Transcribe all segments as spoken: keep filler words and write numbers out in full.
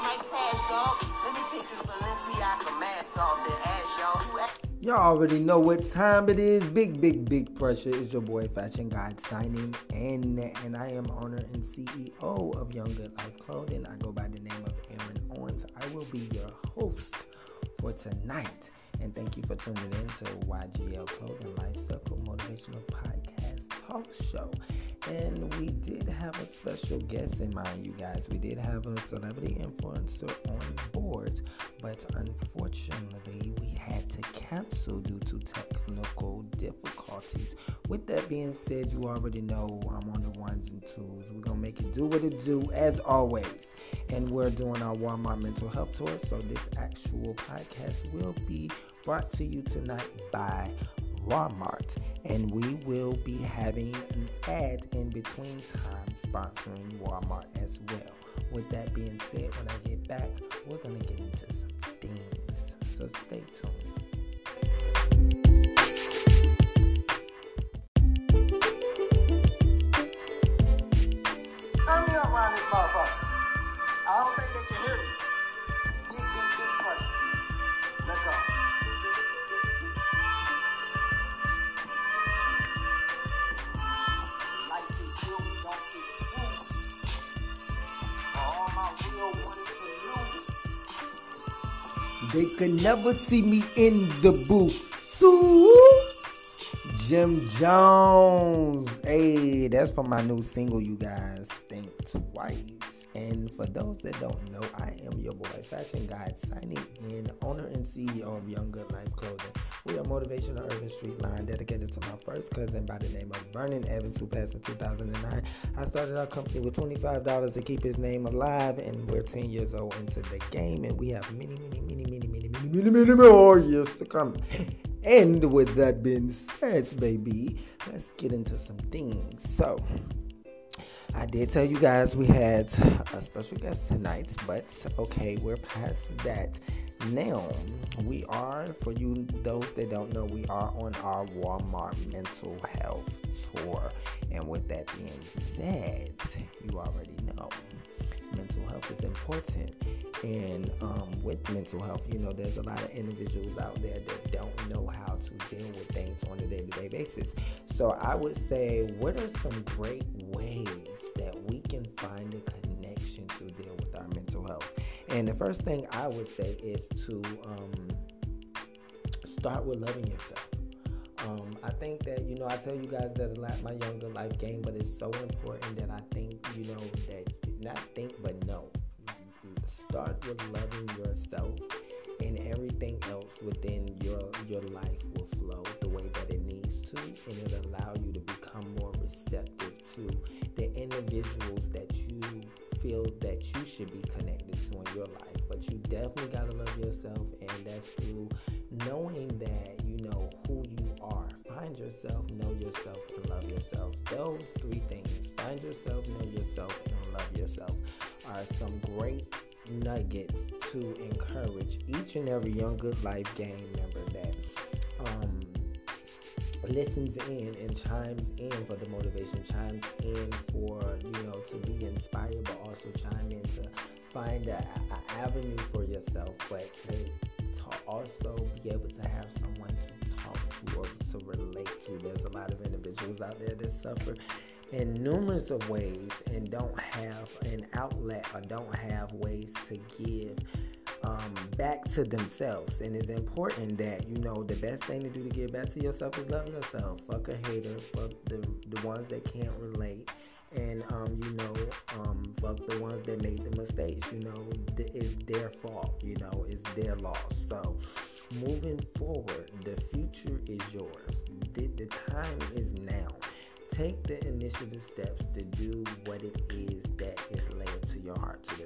Y'all already know what time it is. Big, big, big pressure. It's your boy Fashion Guide signing in, and I am owner and C E O of Young Good Life Clothing. I go by the name of Aaron Owens. I will be your host for tonight, and thank you for tuning in to Y G L Clothing Life Circle Motivational Podcast Talk Show. And we did have a special guest in mind, you guys. We did have a celebrity influencer on board, but unfortunately, we had to cancel due to technical difficulties. With that being said, you already know I'm on the ones and twos. We're going to make it do what it do, as always. And we're doing our Walmart Mental Health Tour, so this actual podcast will be brought to you tonight by Walmart, and we will be having an ad in between time sponsoring Walmart as well. With that being said, when I get back, we're going to get into some things, so stay tuned. Turn me up around this motherfucker. I don't think they can hear me. Big, big, big pressure. Let's go. Life is real, don't get true. For all my real ones for you. They could never see me in the booth. So, Jim Jones. Hey, that's from my new single, you guys. Think twice. And for those that don't know, I am your boy, Fashion Guide, signing in, owner and C E O of Young Good Life Clothing. We are motivational urban street line dedicated to my first cousin by the name of Vernon Evans, who passed in two thousand nine. I started our company with twenty-five dollars to keep his name alive, and we're ten years old into the game, and we have many, many, many, many, many, many, many, many more years to come. And with that being said, baby, let's get into some things. So, I did tell you guys we had a special guest tonight, but okay, we're past that. Now, we are, for you, those that don't know, we are on our Walmart Mental Health Tour. And with that being said, you already know, mental health is important. And um, with mental health, you know, there's a lot of individuals out there that don't know how to deal with things on a day-to-day basis. So I would say, what are some great ways that we can find a connection to deal with our mental health? And the first thing I would say is to um, start with loving yourself. Um, I think that, you know, I tell you guys that a lot, my Young Good Life game, but it's so important that I think, you know, that not think, but know. Start with loving yourself, and everything else within your your life will flow the way that it needs to, and it'll allow you to become more receptive to the individuals that you feel that you should be connected to in your life. But you definitely got to love yourself, and that's through knowing that you know who you are. Find yourself, know yourself, and love yourself. Those three things, find yourself, know yourself, and love yourself, are some great nuggets to encourage each and every Young Good Life gang member that um, listens in and chimes in for the motivation, chimes in for, you know, to be inspired, but also chime in to find an avenue for yourself, but to, to also be able to have someone to talk to or to relate to. There's a lot of individuals out there that suffer in numerous of ways and don't have an outlet or don't have ways to give um, back to themselves. And it's important that, you know, the best thing to do to give back to yourself is love yourself. Fuck a hater. Fuck the, the ones that can't relate. And, um, you know, um, fuck the ones that made the mistakes. You know, th- it's their fault. You know, it's their loss. So, moving forward, the future is yours. The, the time is now. Take the initiative steps to do what it is that is led to your heart to do.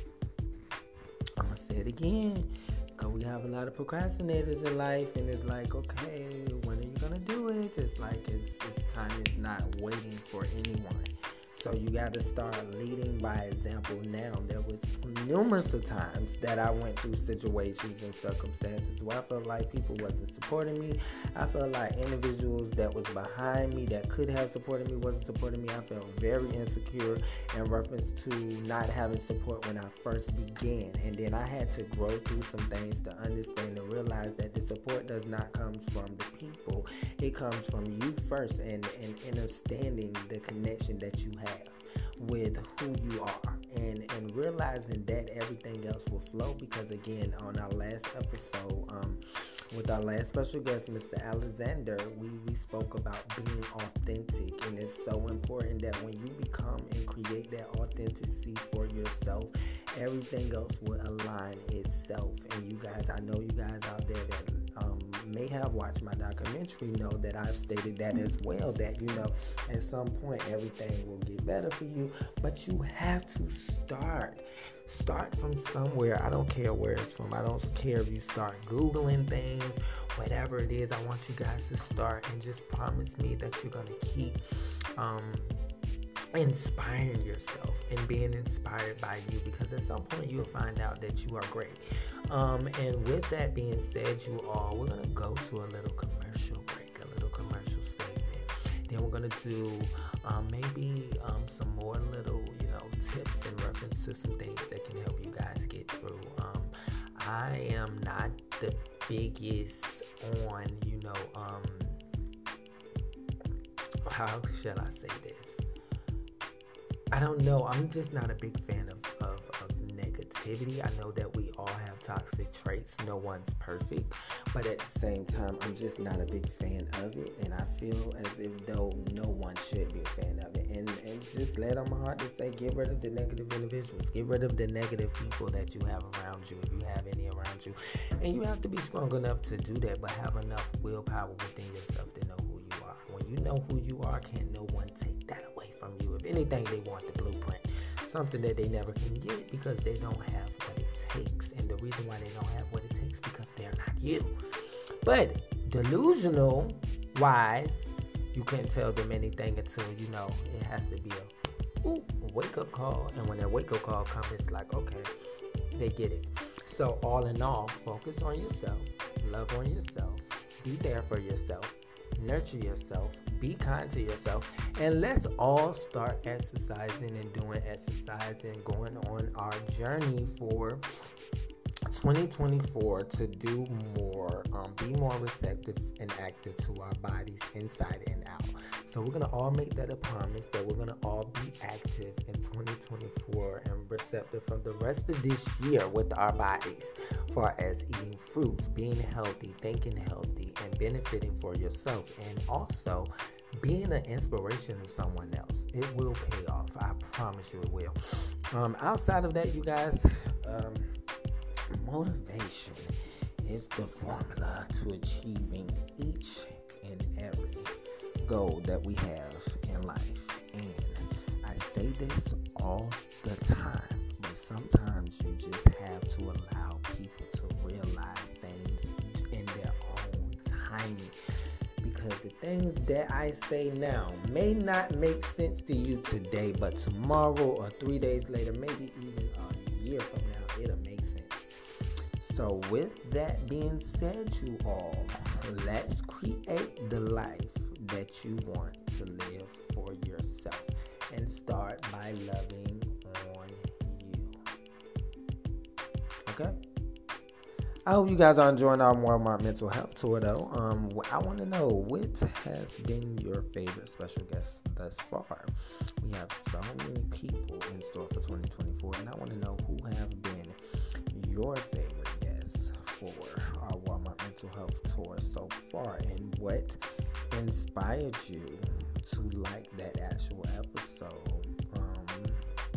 I'm going to say it again, because we have a lot of procrastinators in life, and it's like, okay, when are you going to do it? It's like it's, it's time is not waiting for anyone. So you got to start leading by example now. There was numerous of times that I went through situations and circumstances where I felt like people wasn't supporting me. I felt like individuals that was behind me that could have supported me wasn't supporting me. I felt very insecure in reference to not having support when I first began. And then I had to grow through some things to understand and realize that the support does not come from the people. It comes from you first, and, and understanding the connection that you have with who you are, and and realizing that everything else will flow. Because again, on our last episode, um with our last special guest, Mister Alexander, we we spoke about being authentic, and it's so important that when you become and create that authenticity for yourself, everything else will align itself. And you guys, I know you guys out there that um may have watched my documentary know that I've stated that as well, that, you know, at some point everything will get better for you, but you have to start start from somewhere. I don't care where it's from. I don't care if you start Googling things, whatever it is. I want you guys to start, and just promise me that you're going to keep um inspiring yourself and being inspired by you, because at some point you'll find out that you are great. Um, and with that being said, you all, we're going to go to a little commercial break, a little commercial statement. Then we're going to do um, maybe um, some more little, you know, tips in reference to some things that can help you guys get through. Um, I am not the biggest on, you know, um, how shall I say this? I don't know. I'm just not a big fan of, of, of negativity. I know that we all have toxic traits. No one's perfect. But at the same time, I'm just not a big fan of it. And I feel as if though no one should be a fan of it. And, and just let on my heart to say, get rid of the negative individuals. Get rid of the negative people that you have around you, if you have any around you. And you have to be strong enough to do that, but have enough willpower within yourself to know who you are. When you know who you are, can no one take that away from you. If anything, they want the blueprint, something that they never can get because they don't have what it takes. And the reason why they don't have what it takes because they're not you. But delusional wise, you can't tell them anything until, you know, it has to be a, ooh, a wake-up call. And when that wake-up call comes, it's like, okay, they get it. So all in all, focus on yourself, love on yourself, be there for yourself, nurture yourself, be kind to yourself, and let's all start exercising and doing exercise and going on our journey for twenty twenty-four to do more, um, be more receptive and active to our bodies inside and out. So we're going to all make that a promise that we're going to all be active in twenty twenty-four and receptive for the rest of this year with our bodies, far as eating fruits, being healthy, thinking healthy, and benefiting for yourself, and also being an inspiration to someone else. It will pay off. I promise you it will. Um, outside of that, you guys, um, motivation is the formula to achieving each and every goal that we have in life. And I say this all the time, but sometimes you just have to allow people to realize things in their own timing. Because the things that I say now may not make sense to you today, but tomorrow or three days later, maybe even a year from now, it'll make sense. So with that being said, you all, let's create the life that you want to live for yourself, and start by loving on you. Okay? I hope you guys are enjoying our Walmart mental health tour, though. Um, I want to know, what has been your favorite special guest thus far? We have so many people in store for twenty twenty-four, and I want to know who have been your favorite guests for our Walmart mental health tour so far, and what inspired you to like that actual episode. Um,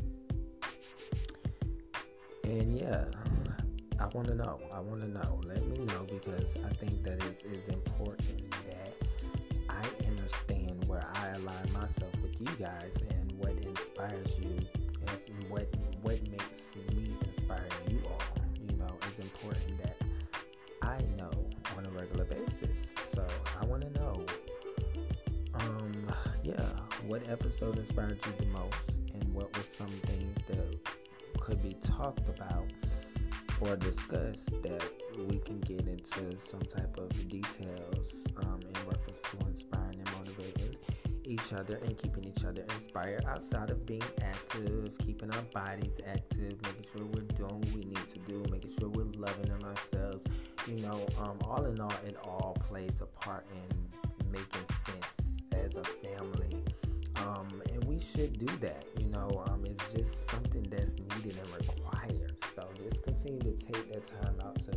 and yeah. I want to know. I want to know. Let me know, because I think that it's, it's important that I understand where I align myself with you guys, and what inspires you, and what what makes me inspire you all. You know, it's important that I know on a regular basis. So I want to know. Um, yeah, what episode inspired you the most, and what was something that could be talked about or discussed that we can get into some type of details um, in reference to inspiring and motivating each other and keeping each other inspired outside of being active, keeping our bodies active, making sure we're doing what we need to do, making sure we're loving on ourselves. You know, um, all in all, it all plays a part in making sense as a family. Um, and we should do that. You know, um, it's just something that's needed and required. So just continue to take that time out to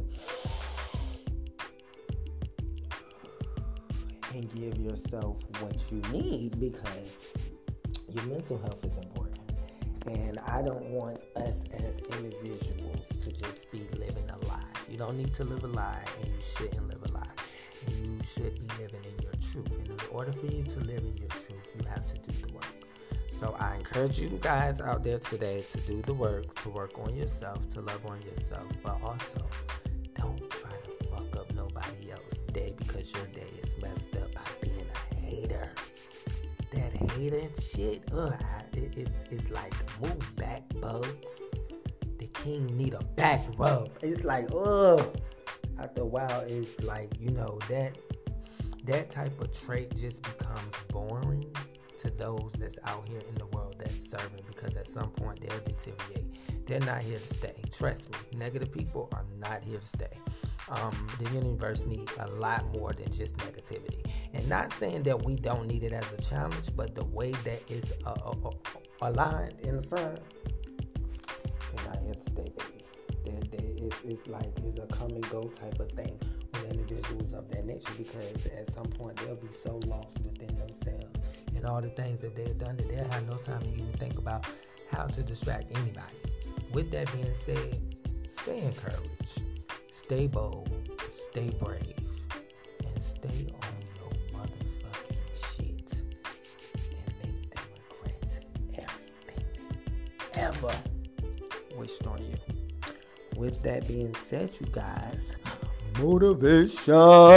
and give yourself what you need, because your mental health is important. And I don't want us as individuals to just be living a lie. You don't need to live a lie, and you shouldn't live a lie. And you should be living in your truth. And in order for you to live in your truth, you have to do the work. So I encourage you guys out there today to do the work, to work on yourself, to love on yourself, but also don't try to fuck up nobody else's day because your day is messed up by being a hater. That hater shit, ugh, it, it's, it's like move back, bugs. The king need a back rub. It's like, ugh. After a while, it's like, you know, that that type of trait just becomes boring to those that's out here in the world that's serving, because at some point they'll deteriorate. They're not here to stay. Trust me, negative people are not here to stay. Um, the universe needs a lot more than just negativity. And not saying that we don't need it as a challenge, but the way that it's uh, uh, uh, aligned in the sun, they're not here to stay, baby. They're, they're, it's, it's like it's a come and go type of thing with individuals of that nature, because at some point they'll be so lost within themselves and all the things that they've done that they'll have no time to even think about how to distract anybody. With that being said, stay encouraged, stay bold, stay brave, and stay on your motherfucking shit and make them regret everything they ever wished on you. With that being said, you guys, motivation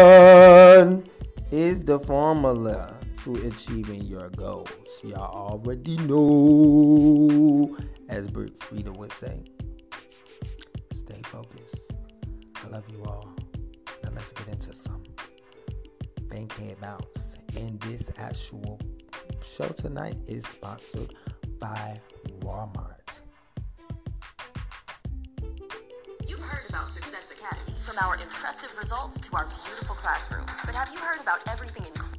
is the formula to achieving your goals. Y'all already know, as Brick Frida would say. Stay focused. I love you all. Now let's get into some Bankhead Bounce. And this actual show tonight is sponsored by Walmart. You've heard about Success Academy, from our impressive results to our beautiful classrooms. But have you heard about everything included?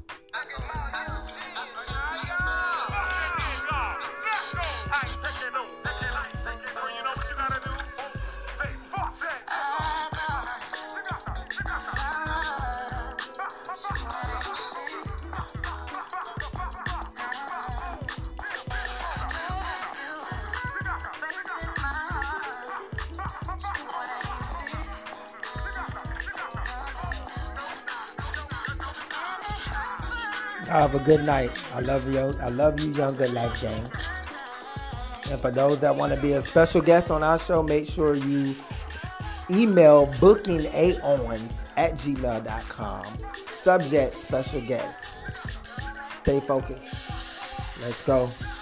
Have a good night. I love you. I love you, Young Good Life Gang. And for those that want to be a special guest on our show, make sure you email bookingaowens at gmail dot com. Subject, special guest. Stay focused. Let's go.